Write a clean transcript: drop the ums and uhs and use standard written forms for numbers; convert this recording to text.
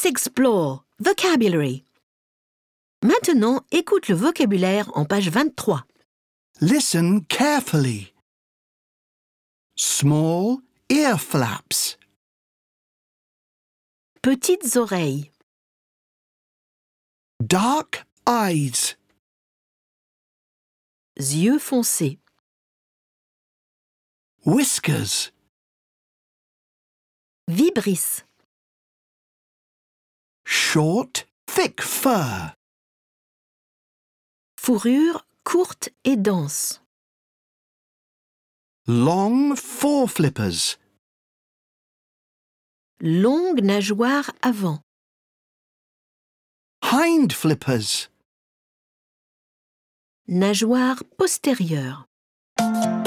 Let's explore vocabulary. Maintenant, écoute le vocabulaire en page 23. Listen carefully. Small ear flaps. Petites oreilles. Dark eyes. Yeux foncés. Whiskers. Vibrisses. Short, thick fur. Fourrure courte et dense. Long foreflippers. Longue nageoire avant. Hind flippers. Nageoire postérieure.